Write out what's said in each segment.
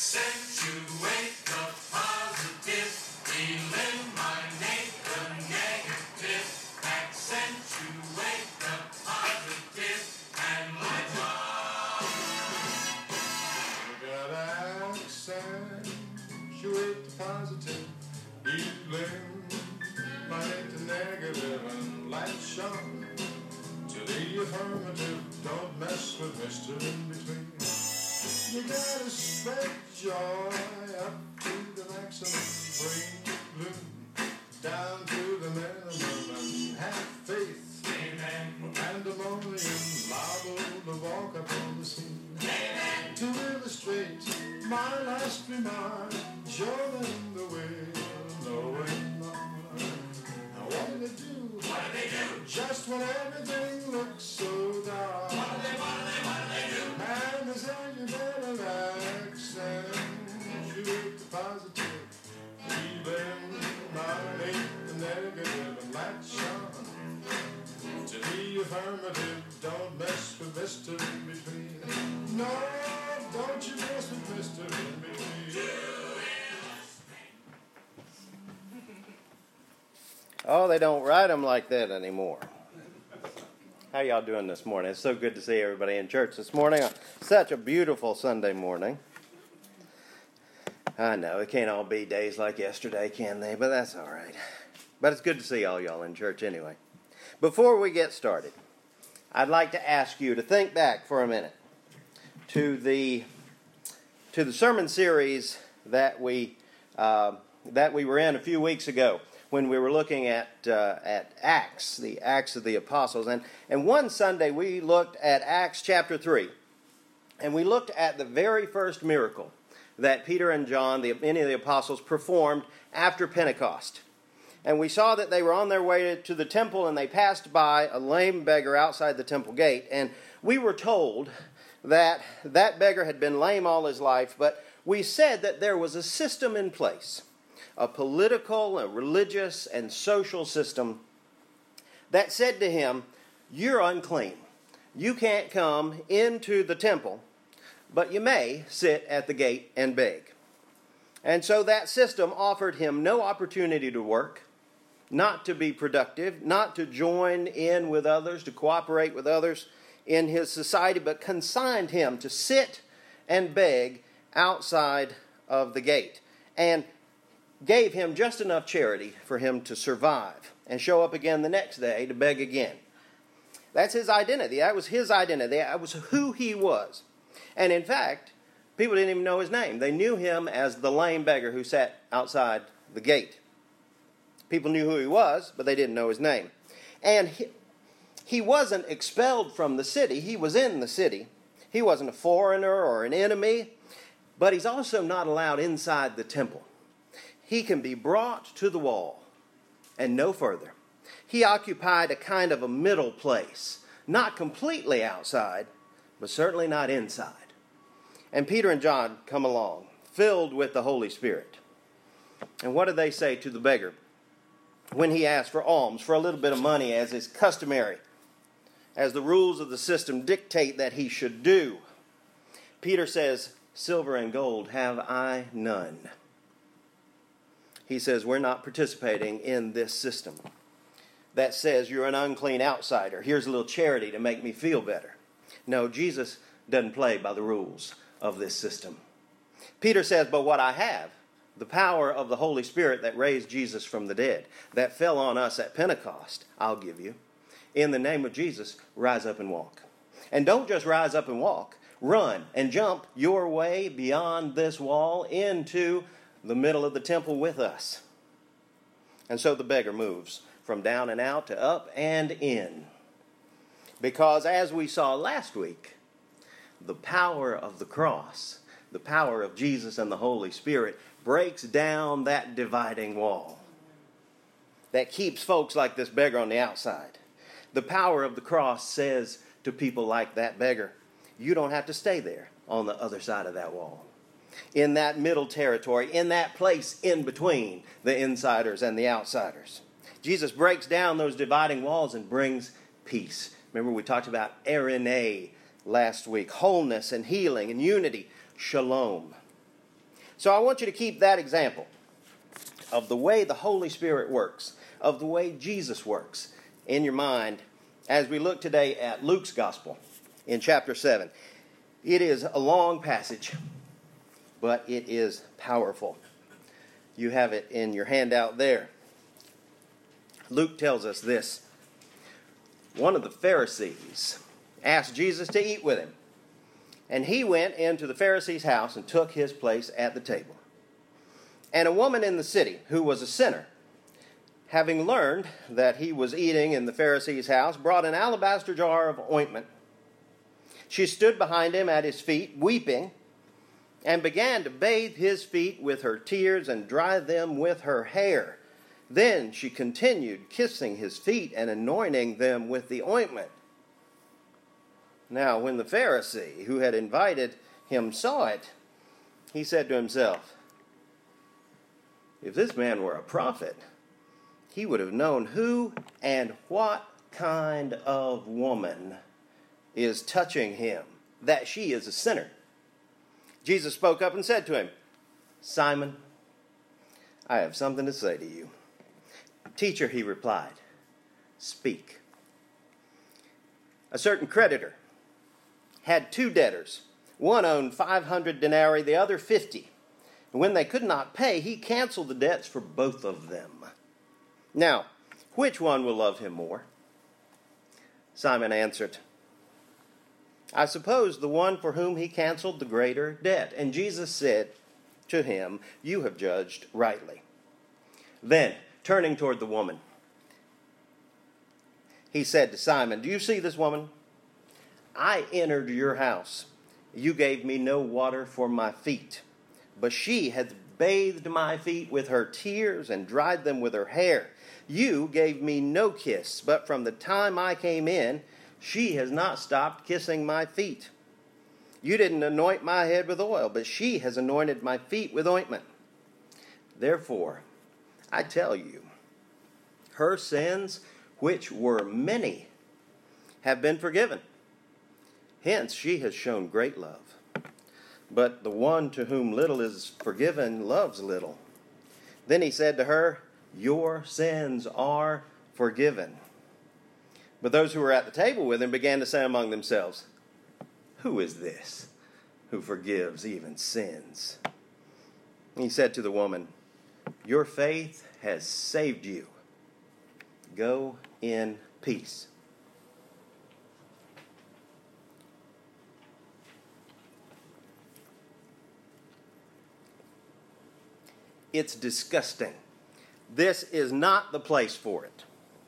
Accentuate the positive, eliminate the negative. Accentuate the positive, and let's rock. We gotta accentuate the positive, eliminate the negative, and light shine to the affirmative. Don't mess with Mr. In Between. You gotta spread joy up to the maximum, bring bloom down to the minimum, and have faith. Amen. Pandemonium, liable to walk upon the scene. Amen. To illustrate my last remark, show them the way, knowing not. Now what do they do? What do they do? Just when everything looks so dark. What do they do? And they say you better accentuate the positive, eliminate the negative, and light shine to the affirmative. Don't mess with Mr. In Between. No, don't you mess with Mr. In Between. Oh, they don't write them like that anymore. How y'all doing this morning? It's so good to see everybody in church this morning. Such a beautiful Sunday morning. I know, it can't all be days like yesterday, can they? But that's all right. But it's good to see all y'all in church anyway. Before we get started, I'd like to ask you to think back for a minute to the sermon series that we were in a few weeks ago, when we were looking at Acts, the Acts of the Apostles. And one Sunday we looked at Acts chapter 3. And we looked at the very first miracle that Peter and John, many of the apostles, performed after Pentecost. And we saw that they were on their way to the temple, and they passed by a lame beggar outside the temple gate. And we were told that that beggar had been lame all his life, but we said that there was a system in place, a political, a religious, and social system that said to him, "You're unclean. You can't come into the temple, but you may sit at the gate and beg." And so that system offered him no opportunity to work, not to be productive, not to join in with others, to cooperate with others in his society, but consigned him to sit and beg outside of the gate, and gave him just enough charity for him to survive and show up again the next day to beg again. That's his identity. That was his identity. That was who he was. And in fact, people didn't even know his name. They knew him as the lame beggar who sat outside the gate. People knew who he was, but they didn't know his name. And he wasn't expelled from the city. He was in the city. He wasn't a foreigner or an enemy, but he's also not allowed inside the temple. He can be brought to the wall and no further. He occupied a kind of a middle place, not completely outside, but certainly not inside. And Peter and John come along, filled with the Holy Spirit. And what do they say to the beggar when he asks for alms, for a little bit of money, as is customary, as the rules of the system dictate that he should do? Peter says, "Silver and gold have I none." He says, we're not participating in this system that says you're an unclean outsider. Here's a little charity to make me feel better. No, Jesus doesn't play by the rules of this system. Peter says, but what I have, the power of the Holy Spirit that raised Jesus from the dead, that fell on us at Pentecost, I'll give you. In the name of Jesus, rise up and walk. And don't just rise up and walk. Run and jump your way beyond this wall into the middle of the temple with us. And so the beggar moves from down and out to up and in. Because as we saw last week, the power of the cross, the power of Jesus and the Holy Spirit breaks down that dividing wall that keeps folks like this beggar on the outside. The power of the cross says to people like that beggar, you don't have to stay there on the other side of that wall. In that middle territory, in that place in between the insiders and the outsiders. Jesus breaks down those dividing walls and brings peace. Remember we talked about eirene last week, wholeness and healing and unity, shalom. So I want you to keep that example of the way the Holy Spirit works, of the way Jesus works in your mind as we look today at Luke's Gospel in chapter 7. It is a long passage, but it is powerful. You have it in your handout there. Luke tells us this. One of the Pharisees asked Jesus to eat with him, and he went into the Pharisee's house and took his place at the table. And a woman in the city, who was a sinner, having learned that he was eating in the Pharisee's house, brought an alabaster jar of ointment. She stood behind him at his feet, weeping, and began to bathe his feet with her tears and dry them with her hair. Then she continued kissing his feet and anointing them with the ointment. Now, when the Pharisee who had invited him saw it, he said to himself, "If this man were a prophet, he would have known who and what kind of woman is touching him, that she is a sinner." Jesus spoke up and said to him, "Simon, I have something to say to you." "Teacher," he replied, "speak." A certain creditor had 2 debtors. One owed 500 denarii, the other 50. And when they could not pay, he canceled the debts for both of them. Now, which one will love him more? Simon answered, "I suppose the one for whom he canceled the greater debt." And Jesus said to him, "You have judged rightly." Then, turning toward the woman, he said to Simon, "Do you see this woman? I entered your house. You gave me no water for my feet, but she has bathed my feet with her tears and dried them with her hair. You gave me no kiss, but from the time I came in, she has not stopped kissing my feet. You didn't anoint my head with oil, but she has anointed my feet with ointment. Therefore, I tell you, her sins, which were many, have been forgiven. Hence, she has shown great love. But the one to whom little is forgiven loves little." Then he said to her, "Your sins are forgiven." But those who were at the table with him began to say among themselves, "Who is this who forgives even sins?" He said to the woman, "Your faith has saved you. Go in peace." It's disgusting. This is not the place for it.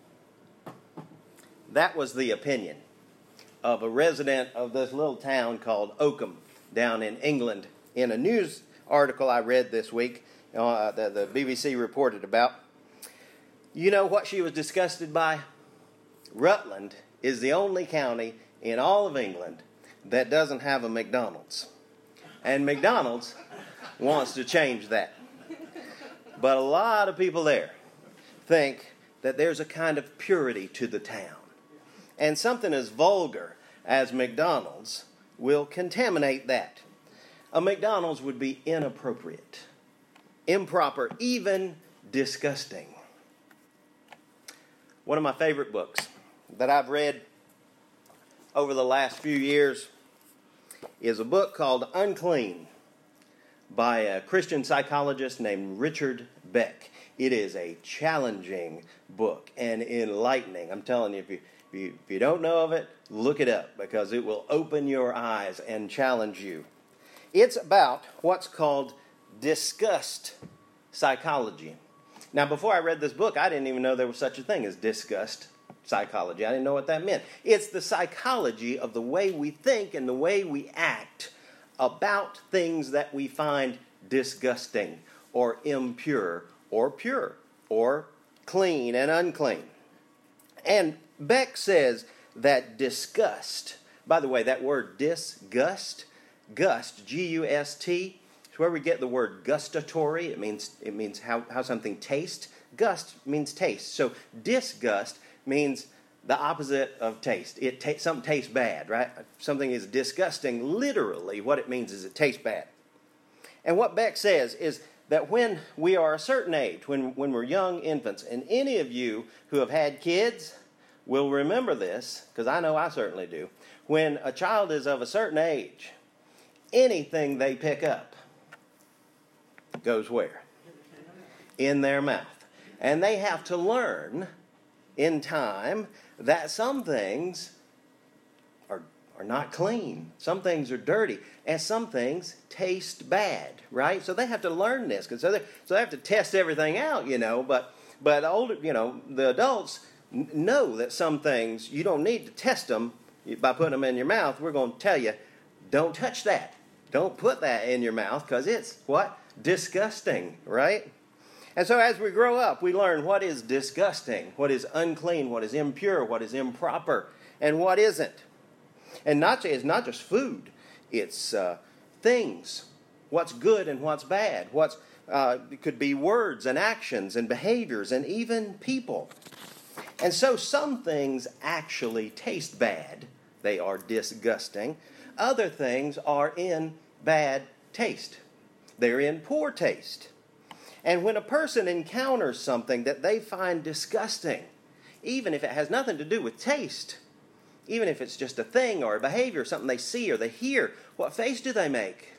That was the opinion of a resident of this little town called Oakham down in England in a news article I read this week the BBC reported about. You know what she was disgusted by? Rutland is the only county in all of England that doesn't have a McDonald's. And McDonald's wants to change that. But a lot of people there think that there's a kind of purity to the town. And something as vulgar as McDonald's will contaminate that. A McDonald's would be inappropriate, improper, even disgusting. One of my favorite books that I've read over the last few years is a book called Unclean by a Christian psychologist named Richard Beck. It is a challenging book and enlightening. I'm telling you, if you don't know of it, look it up because it will open your eyes and challenge you. It's about what's called disgust psychology. Now, before I read this book, I didn't even know there was such a thing as disgust psychology. I didn't know what that meant. It's the psychology of the way we think and the way we act about things that we find disgusting or impure or pure or clean and unclean. And Beck says that disgust, by the way, that word disgust, gust, G-U-S-T, is where we get the word gustatory. It means how something tastes. Gust means taste. So disgust means the opposite of taste. Something tastes bad, right? Something is disgusting. Literally, what it means is it tastes bad. And what Beck says is that when we are a certain age, when we're young infants, and any of you who have had kids will remember this, because I know I certainly do, when a child is of a certain age, anything they pick up goes where? In their mouth. And they have to learn in time that some things are not clean. Some things are dirty. And some things taste bad, right? So they have to learn this. So they have to test everything out, But older, the adults know that some things, you don't need to test them by putting them in your mouth. We're going to tell you, don't touch that. Don't put that in your mouth because it's what? Disgusting, right? And so as we grow up, we learn what is disgusting, what is unclean, what is impure, what is improper, and what isn't. And it's not just food. It's things, what's good and what's bad. It could be words and actions and behaviors and even people. And so some things actually taste bad. They are disgusting. Other things are in bad taste. They're in poor taste. And when a person encounters something that they find disgusting, even if it has nothing to do with taste, even if it's just a thing or a behavior, something they see or they hear, what face do they make?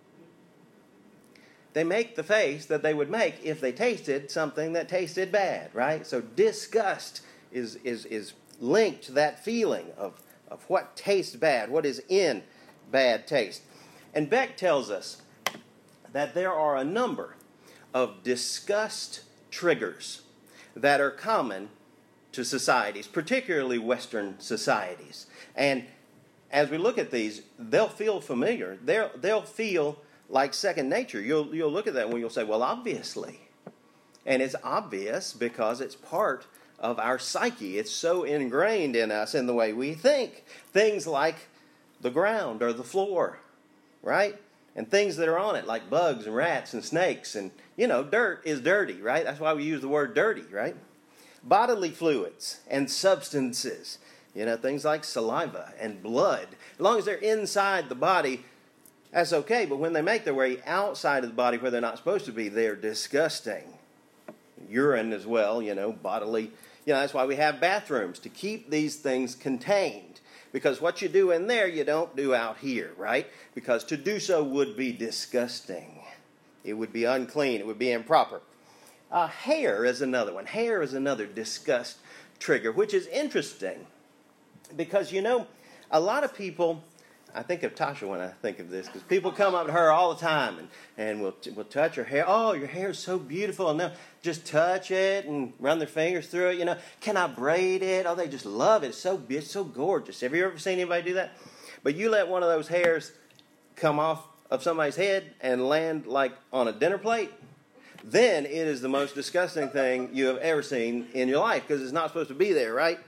They make the face that they would make if they tasted something that tasted bad, right? So disgust is linked to that feeling of what tastes bad, what is in bad taste. And Beck tells us that there are a number of disgust triggers that are common to societies, particularly Western societies. And as we look at these, they'll feel familiar. They'll feel like second nature. You'll look at that and you'll say, well, obviously. And it's obvious because it's part of our psyche. It's so ingrained in us in the way we think. Things like the ground or the floor, right? And things that are on it, like bugs and rats and snakes. And, dirt is dirty, right? That's why we use the word dirty, right? Bodily fluids and substances, things like saliva and blood. As long as they're inside the body, that's okay. But when they make their way outside of the body where they're not supposed to be, they're disgusting. Urine as well, bodily. That's why we have bathrooms, to keep these things contained. Because what you do in there, you don't do out here, right? Because to do so would be disgusting. It would be unclean. It would be improper. Hair is another one. Hair is another disgust trigger, which is interesting. Because, a lot of people, I think of Tasha when I think of this, because people come up to her all the time and will touch her hair. Oh, your hair is so beautiful. And they'll just touch it and run their fingers through it. Can I braid it? Oh, they just love it. It's so gorgeous. Have you ever seen anybody do that? But you let one of those hairs come off of somebody's head and land like on a dinner plate, then it is the most disgusting thing you have ever seen in your life because it's not supposed to be there, right?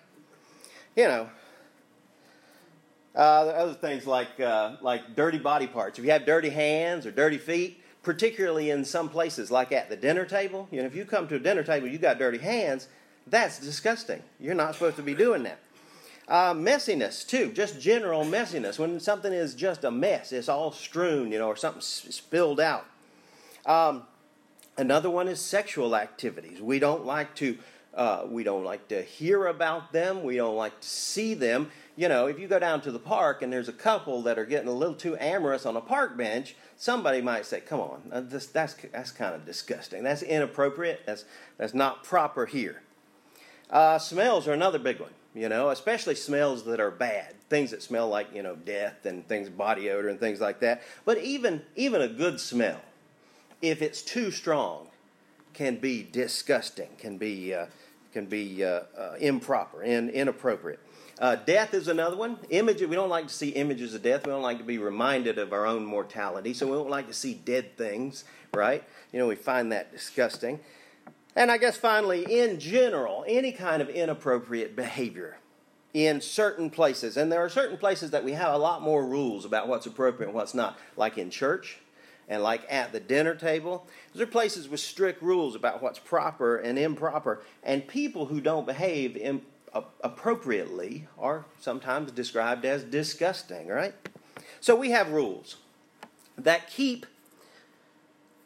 Other things like dirty body parts. If you have dirty hands or dirty feet, particularly in some places like at the dinner table, if you come to a dinner table, you got dirty hands, that's disgusting. You're not supposed to be doing that. Messiness too, just general messiness. When something is just a mess, it's all strewn, or something spilled out. Another one is sexual activities. We don't like to hear about them. We don't like to see them. If you go down to the park and there's a couple that are getting a little too amorous on a park bench, somebody might say, "Come on, that's kind of disgusting. That's inappropriate. That's not proper here." Smells are another big one. Especially smells that are bad, things that smell like death and things, body odor and things like that. But even a good smell, if it's too strong, can be disgusting, can be improper and inappropriate. Death is another one. We don't like to see images of death. We don't like to be reminded of our own mortality, so we don't like to see dead things, right? We find that disgusting. And I guess finally, in general, any kind of inappropriate behavior in certain places. And there are certain places that we have a lot more rules about what's appropriate and what's not, like in church and like at the dinner table. Those are places with strict rules about what's proper and improper. And people who don't behave appropriately are sometimes described as disgusting, right? So we have rules that keep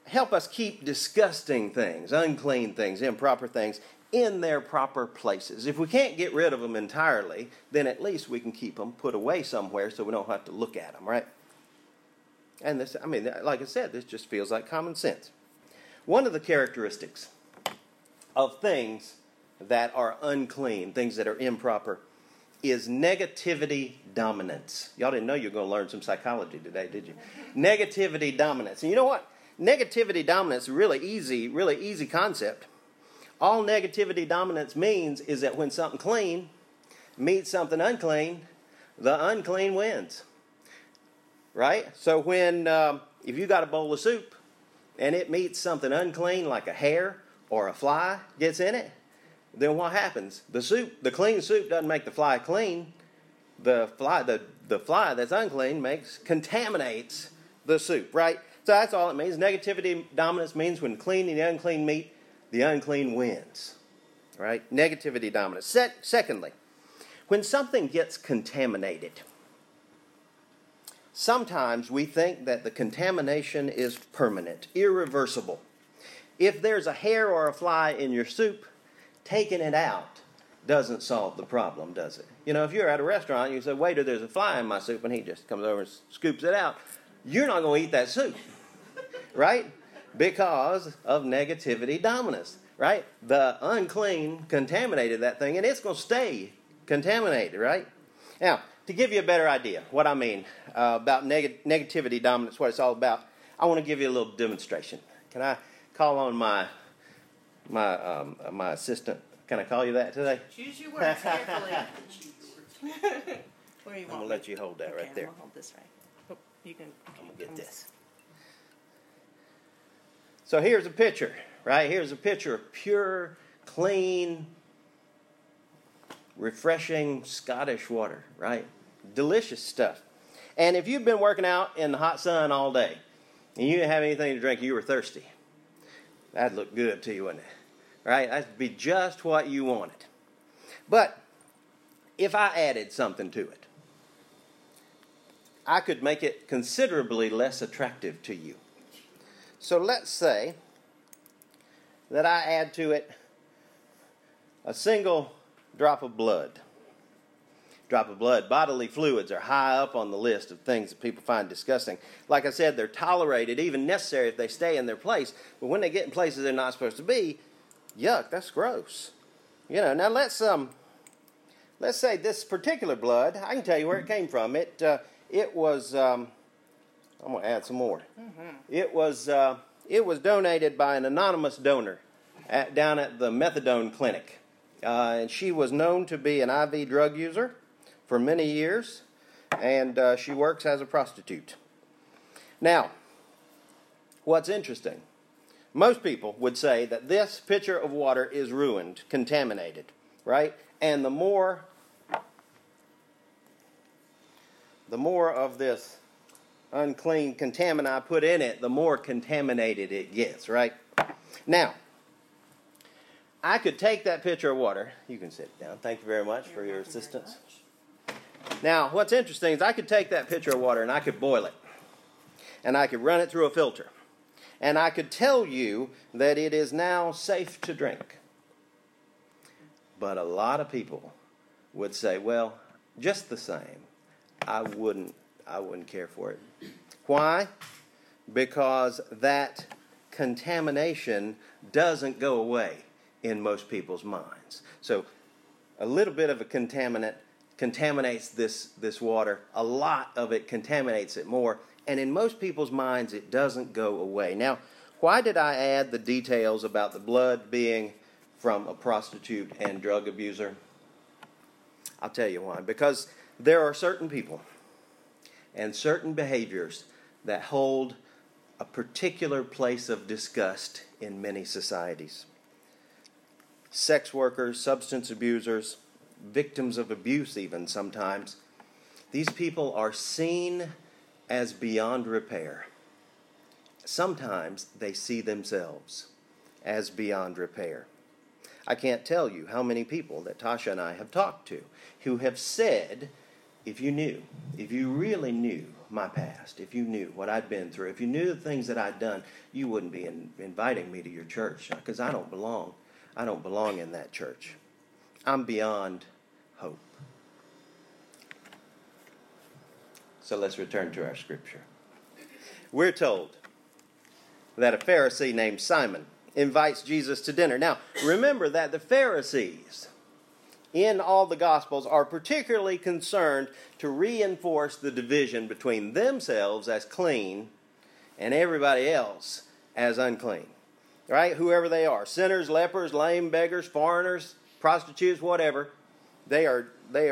help us keep disgusting things, unclean things, improper things in their proper places. If we can't get rid of them entirely, then at least we can keep them put away somewhere so we don't have to look at them, right? And this, I mean, like I said, this just feels like common sense. One of the characteristics of things that are unclean, things that are improper, is negativity dominance. Y'all didn't know you were going to learn some psychology today, did you? Negativity dominance. And you know what? Negativity dominance is a really easy concept. All negativity dominance means is that when something clean meets something unclean, the unclean wins. Right? So when, if you got a bowl of soup and it meets something unclean like a hair or a fly gets in it, then what happens? The clean soup doesn't make the fly clean. The fly that's unclean contaminates the soup, right? So that's all it means. Negativity dominance means when clean and the unclean meet, the unclean wins, right? Negativity dominance. Secondly, when something gets contaminated, sometimes we think that the contamination is permanent, irreversible. If there's a hair or a fly in your soup, taking it out doesn't solve the problem, does it? You know, if you're at a restaurant and you say, waiter, there's a fly in my soup, and he just comes over and scoops it out, you're not going to eat that soup, right? Because of negativity dominance, right? The unclean contaminated that thing, and it's going to stay contaminated, right? Now, to give you a better idea what I mean about negativity dominance, what it's all about, I want to give you a little demonstration. Can I call on my assistant? Can I call you that today? Choose your words carefully. Where you I'm want going to me? let you hold that right Okay, there. I'm gonna hold this right. Oh, you can. I'm going to get this. So here's a picture, right? Here's a picture of pure, clean, refreshing Scottish water, right? Delicious stuff. And if you've been working out in the hot sun all day and you didn't have anything to drink, you were thirsty, that'd look good to you, wouldn't it? Right? That'd be just what you wanted. But if I added something to it, I could make it considerably less attractive to you. So let's say that I add to it a single drop of blood. Drop of blood. Bodily fluids are high up on the list of things that people find disgusting. Like I said, they're tolerated, even necessary if they stay in their place. But when they get in places they're not supposed to be, yuck, that's gross. You know, now let's say this particular blood, I can tell you where it came from. It was, I'm going to add some more. Mm-hmm. It was donated by an anonymous donor down at the methadone clinic. And she was known to be an IV drug user for many years, and she works as a prostitute. Now, what's interesting, most people would say that this pitcher of water is ruined, contaminated, right? And the more of this unclean contaminant I put in it, the more contaminated it gets, right? Now, I could take that pitcher of water. You can sit down. Thank you very much for your assistance. Now, what's interesting is I could take that pitcher of water and I could boil it. And I could run it through a filter. And I could tell you that it is now safe to drink. But a lot of people would say, well, just the same, I wouldn't care for it. Why? Because that contamination doesn't go away in most people's minds. So a little bit of a contaminant contaminates this water. A lot of it contaminates it more. And in most people's minds, it doesn't go away. Now, why did I add the details about the blood being from a prostitute and drug abuser? I'll tell you why. Because there are certain people and certain behaviors that hold a particular place of disgust in many societies. Sex workers, substance abusers, victims of abuse even sometimes. These people are seen as beyond repair. Sometimes they see themselves as beyond repair. I can't tell you how many people that Tasha and I have talked to who have said, if you really knew my past, if you knew what I'd been through, if you knew the things that I'd done, you wouldn't be inviting me to your church, because I don't belong. I don't belong in that church. I'm beyond hope. So let's return to our scripture. We're told that a Pharisee named Simon invites Jesus to dinner. Now, remember that the Pharisees in all the Gospels are particularly concerned to reinforce the division between themselves as clean and everybody else as unclean. Right? Whoever they are, sinners, lepers, lame, beggars, foreigners, prostitutes, whatever, they are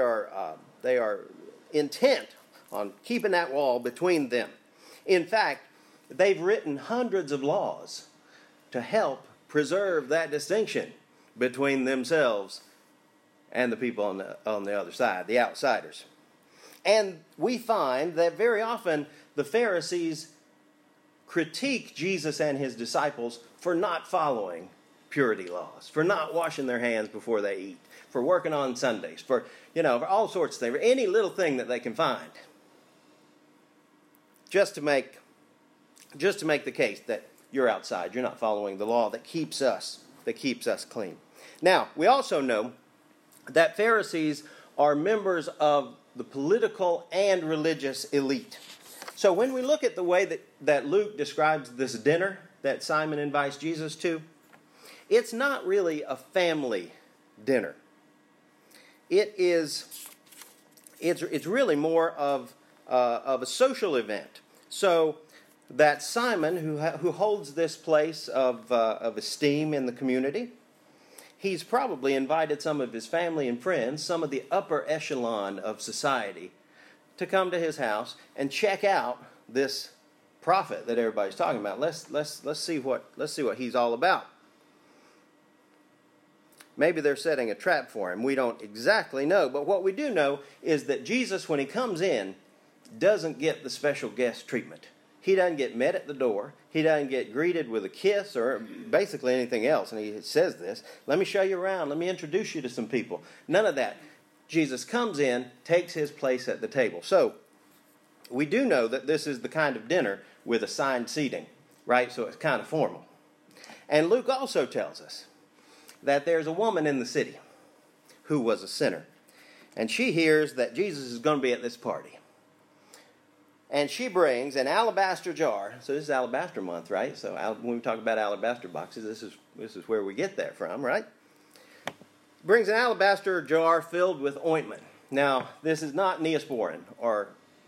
intent on keeping that wall between them. In fact, they've written hundreds of laws to help preserve that distinction between themselves and the people on the other side, the outsiders. And we find that very often the Pharisees critique Jesus and his disciples for not following purity laws, for not washing their hands before they eat, for working on Sundays, for all sorts of things, for any little thing that they can find, just to make the case that you're outside, you're not following the law that keeps us clean. Now, we also know that Pharisees are members of the political and religious elite. So when we look at the way that Luke describes this dinner that Simon invites Jesus to, it's not really a family dinner. It's really more of a social event. So that Simon, who holds this place of esteem in the community, he's probably invited some of his family and friends, some of the upper echelon of society, to come to his house and check out this prophet that everybody's talking about. Let's see what he's all about. Maybe they're setting a trap for him. We don't exactly know, but what we do know is that Jesus, when he comes in, doesn't get the special guest treatment. He doesn't get met at the door. He doesn't get greeted with a kiss or basically anything else. And he says this, let me show you around. Let me introduce you to some people. None of that. Jesus comes in, takes his place at the table. So we do know that this is the kind of dinner with assigned seating, right? So it's kind of formal. And Luke also tells us that there's a woman in the city who was a sinner. And she hears that Jesus is going to be at this party. And she brings an alabaster jar. So this is alabaster month, right? So when we talk about alabaster boxes, this is where we get that from, right? Brings an alabaster jar filled with ointment. Now, this is not Neosporin or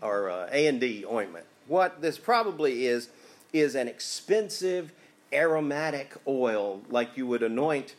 A&D ointment. What this probably is an expensive aromatic oil, like you would anoint.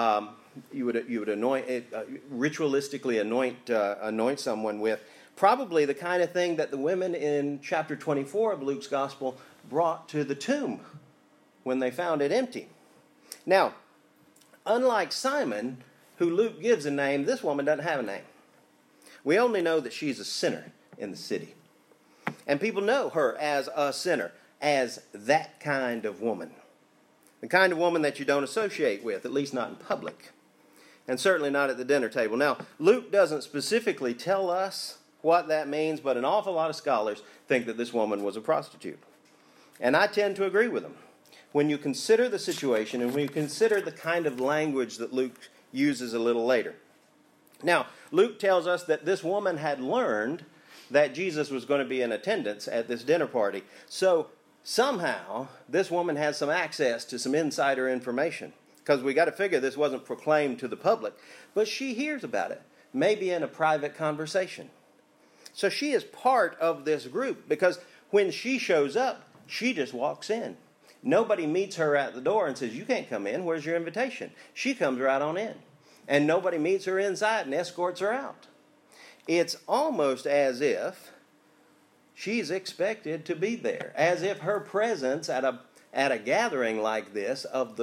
You would anoint it, ritualistically anoint someone with. Probably the kind of thing that the women in chapter 24 of Luke's Gospel brought to the tomb when they found it empty. Now, unlike Simon, who Luke gives a name, this woman doesn't have a name. We only know that she's a sinner in the city. And people know her as a sinner, as that kind of woman. The kind of woman that you don't associate with, at least not in public. And certainly not at the dinner table. Now, Luke doesn't specifically tell us what that means, but an awful lot of scholars think that this woman was a prostitute. And I tend to agree with them. When you consider the situation and when you consider the kind of language that Luke uses a little later. Now, Luke tells us that this woman had learned that Jesus was going to be in attendance at this dinner party. So somehow, this woman has some access to some insider information. Because we got to figure this wasn't proclaimed to the public. But she hears about it, maybe in a private conversation. So she is part of this group because when she shows up, she just walks in. Nobody meets her at the door and says, you can't come in, where's your invitation? She comes right on in. And nobody meets her inside and escorts her out. It's almost as if she's expected to be there, as if her presence at a gathering like this of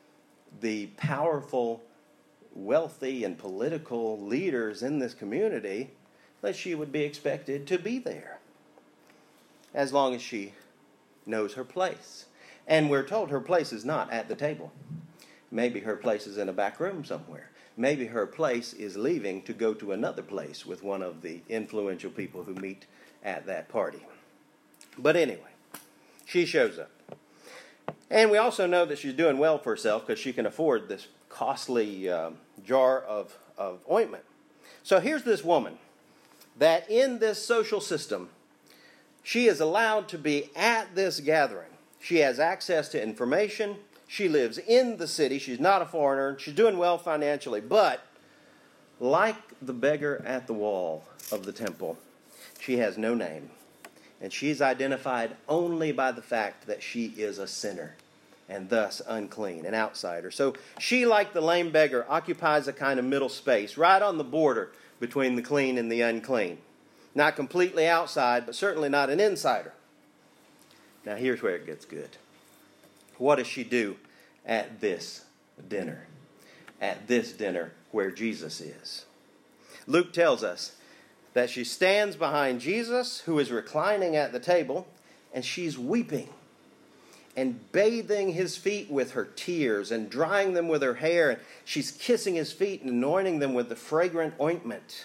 the powerful, wealthy, and political leaders in this community, that she would be expected to be there, as long as she knows her place. And we're told her place is not at the table. Maybe her place is in a back room somewhere. Maybe her place is leaving to go to another place with one of the influential people who meet at that party. But anyway, she shows up. And we also know that she's doing well for herself because she can afford this costly jar of ointment. So here's this woman that in this social system, she is allowed to be at this gathering. She has access to information. She lives in the city. She's not a foreigner. She's doing well financially. But like the beggar at the wall of the temple, she has no name. And she's identified only by the fact that she is a sinner and thus unclean, an outsider. So she, like the lame beggar, occupies a kind of middle space, right on the border between the clean and the unclean. Not completely outside, but certainly not an insider. Now here's where it gets good. What does she do at this dinner? At this dinner where Jesus is. Luke tells us that she stands behind Jesus, who is reclining at the table, and she's weeping and bathing his feet with her tears and drying them with her hair. And she's kissing his feet and anointing them with the fragrant ointment.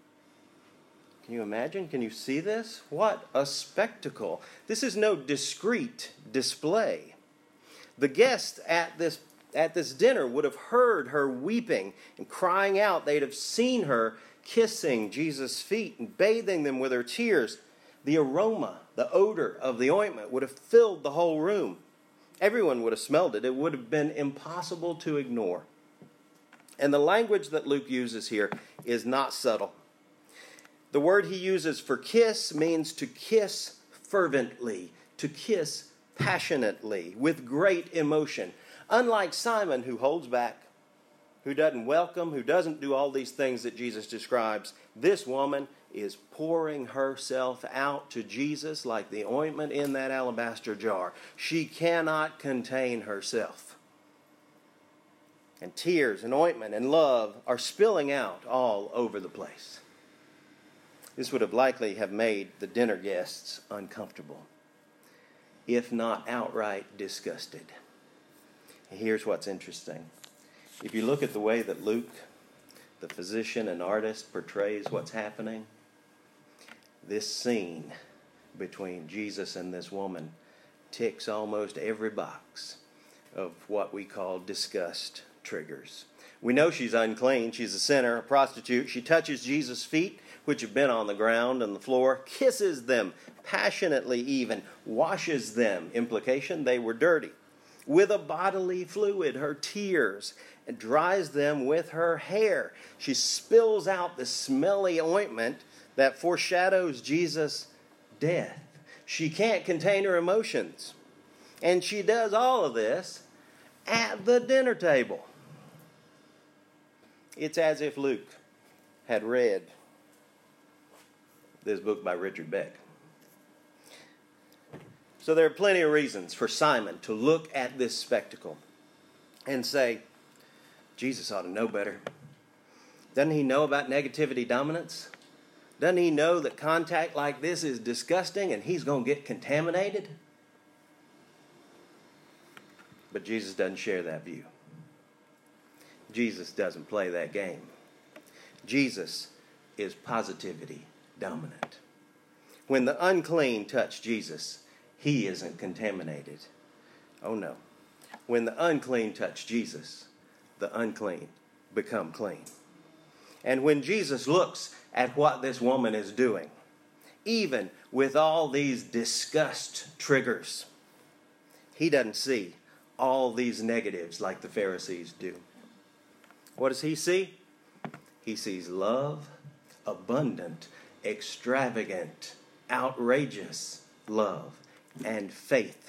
Can you imagine? Can you see this? What a spectacle. This is no discreet display. The guests at this dinner would have heard her weeping and crying out. They'd have seen her kissing Jesus' feet and bathing them with her tears. The aroma, the odor of the ointment would have filled the whole room. Everyone would have smelled it. It would have been impossible to ignore. And the language that Luke uses here is not subtle. The word he uses for kiss means to kiss fervently, to kiss passionately, with great emotion. Unlike Simon, who holds back, who doesn't welcome, who doesn't do all these things that Jesus describes, this woman is pouring herself out to Jesus like the ointment in that alabaster jar. She cannot contain herself. And tears and ointment and love are spilling out all over the place. This would have likely have made the dinner guests uncomfortable, if not outright disgusted. And here's what's interesting. If you look at the way that Luke, the physician and artist, portrays what's happening, this scene between Jesus and this woman ticks almost every box of what we call disgust triggers. We know she's unclean. She's a sinner, a prostitute. She touches Jesus' feet, which have been on the ground and the floor, kisses them passionately even, washes them. Implication, they were dirty. With a bodily fluid, her tears, and dries them with her hair. She spills out the smelly ointment that foreshadows Jesus' death. She can't contain her emotions. And she does all of this at the dinner table. It's as if Luke had read this book by Richard Beck. So there are plenty of reasons for Simon to look at this spectacle and say, Jesus ought to know better. Doesn't he know about negativity dominance? Doesn't he know that contact like this is disgusting and he's going to get contaminated? But Jesus doesn't share that view. Jesus doesn't play that game. Jesus is positivity dominant. When the unclean touch Jesus, he isn't contaminated. Oh no. When the unclean touch Jesus, the unclean become clean. And when Jesus looks at what this woman is doing, even with all these disgust triggers, he doesn't see all these negatives like the Pharisees do. What does he see? He sees love, abundant, extravagant, outrageous love, and faith.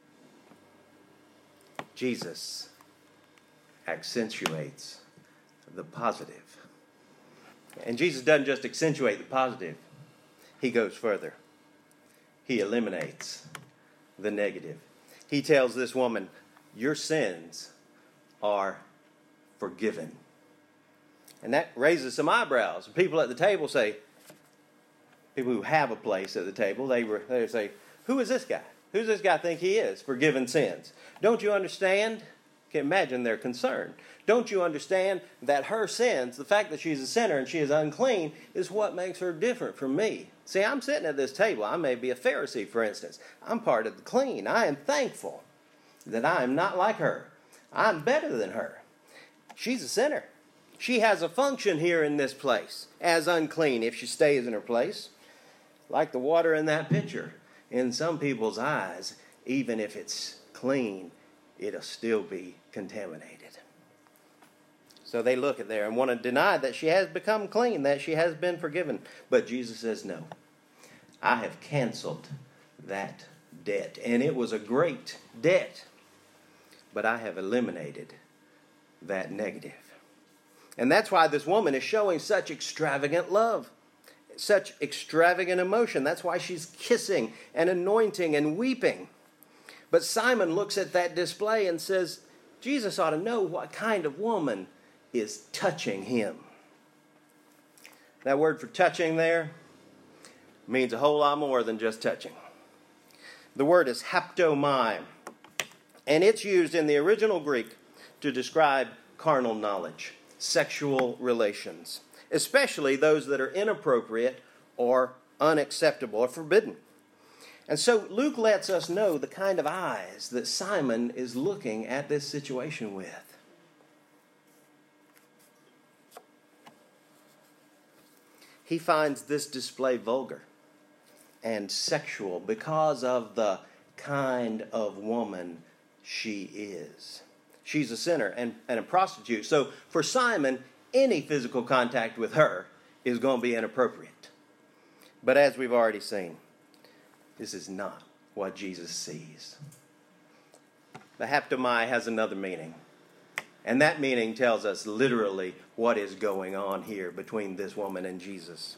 Jesus accentuates the positive. And Jesus doesn't just accentuate the positive. He goes further. He eliminates the negative. He tells this woman, your sins are forgiven. And that raises some eyebrows. People at the table say, people who have a place at the table, they say, who is this guy? Who does this guy think he is? Forgiven sins. Don't you understand? Can imagine their concern. Don't you understand that her sins, the fact that she's a sinner and she is unclean, is what makes her different from me? See, I'm sitting at this table. I may be a Pharisee, for instance. I'm part of the clean. I am thankful that I am not like her. I'm better than her. She's a sinner. She has a function here in this place as unclean if she stays in her place. Like the water in that pitcher. In some people's eyes, even if it's clean, it'll still be contaminated. So they look at there and want to deny that she has become clean, that she has been forgiven. But Jesus says, no, I have canceled that debt. And it was a great debt. But I have eliminated that negative. And that's why this woman is showing such extravagant love, such extravagant emotion. That's why she's kissing and anointing and weeping. But Simon looks at that display and says, Jesus ought to know what kind of woman is touching him. That word for touching there means a whole lot more than just touching. The word is haptomai, and it's used in the original Greek to describe carnal knowledge, sexual relations, especially those that are inappropriate or unacceptable or forbidden. And so Luke lets us know the kind of eyes that Simon is looking at this situation with. He finds this display vulgar and sexual because of the kind of woman she is. She's a sinner and a prostitute. So for Simon, any physical contact with her is going to be inappropriate. But as we've already seen, this is not what Jesus sees. The haptomai has another meaning. And that meaning tells us literally what is going on here between this woman and Jesus.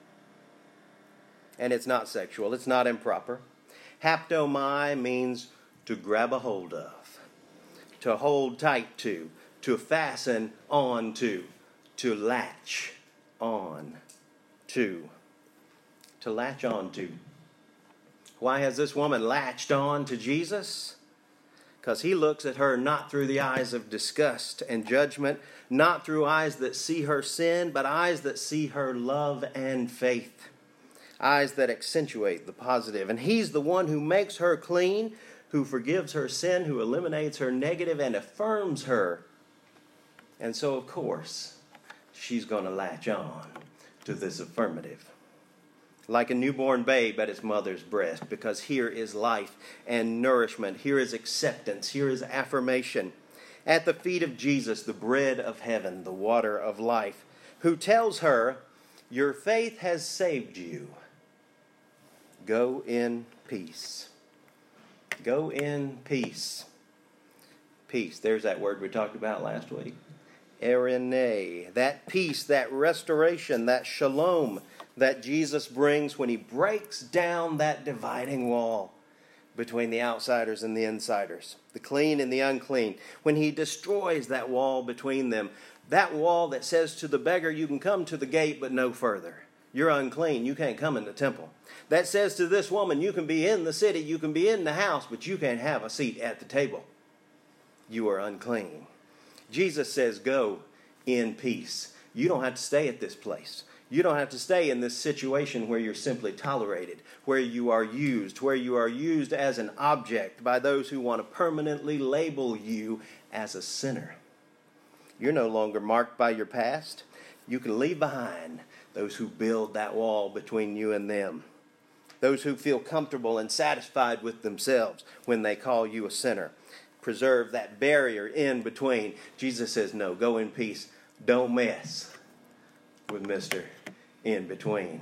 And it's not sexual. It's not improper. Haptomai means to grab a hold of, to hold tight to fasten on to latch on to latch on to. Why has this woman latched on to Jesus? Because he looks at her not through the eyes of disgust and judgment, not through eyes that see her sin, but eyes that see her love and faith. Eyes that accentuate the positive. And he's the one who makes her clean, who forgives her sin, who eliminates her negative and affirms her. And so, of course, she's going to latch on to this affirmative. Like a newborn babe at its mother's breast, because here is life and nourishment. Here is acceptance. Here is affirmation. At the feet of Jesus, the bread of heaven, the water of life, who tells her, your faith has saved you. Go in peace. Go in peace. Peace. There's that word we talked about last week. Eirene. That peace, that restoration, that shalom that Jesus brings when he breaks down that dividing wall between the outsiders and the insiders, the clean and the unclean. When he destroys that wall between them, that wall that says to the beggar, you can come to the gate but no further. You're unclean. You can't come in the temple. That says to this woman, you can be in the city, you can be in the house, but you can't have a seat at the table. You are unclean. Jesus says, go in peace. You don't have to stay at this place. You don't have to stay in this situation where you're simply tolerated, where you are used as an object by those who want to permanently label you as a sinner. You're no longer marked by your past. You can leave behind those who build that wall between you and them. Those who feel comfortable and satisfied with themselves when they call you a sinner. Preserve that barrier in between. Jesus says, no, go in peace. Don't mess with Mr. In between.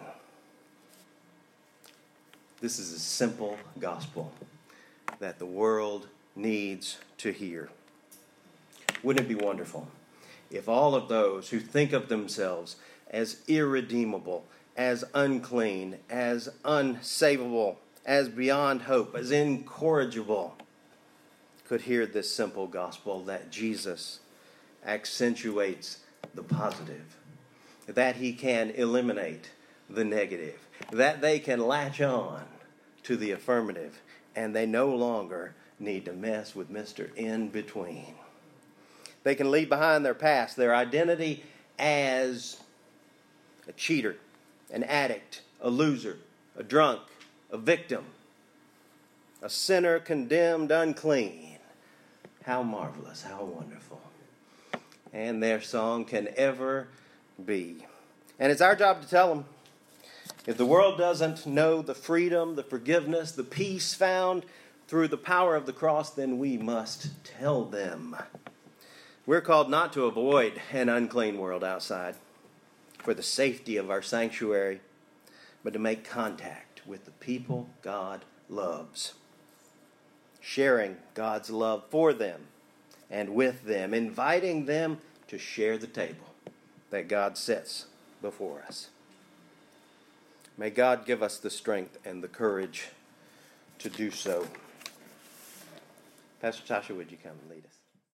This is a simple gospel that the world needs to hear. Wouldn't it be wonderful if all of those who think of themselves as irredeemable, as unclean, as unsavable, as beyond hope, as incorrigible, could hear this simple gospel that Jesus accentuates the positive, that he can eliminate the negative, that they can latch on to the affirmative, and they no longer need to mess with Mr. In Between. They can leave behind their past, their identity as a cheater, an addict, a loser, a drunk, a victim, a sinner condemned unclean. How marvelous, how wonderful. And their song can ever be. And it's our job to tell them. If the world doesn't know the freedom, the forgiveness, the peace found through the power of the cross, then we must tell them. We're called not to avoid an unclean world outside for the safety of our sanctuary, but to make contact with the people God loves, sharing God's love for them and with them, inviting them to share the table that God sets before us. May God give us the strength and the courage to do so. Pastor Tasha, would you come and lead us?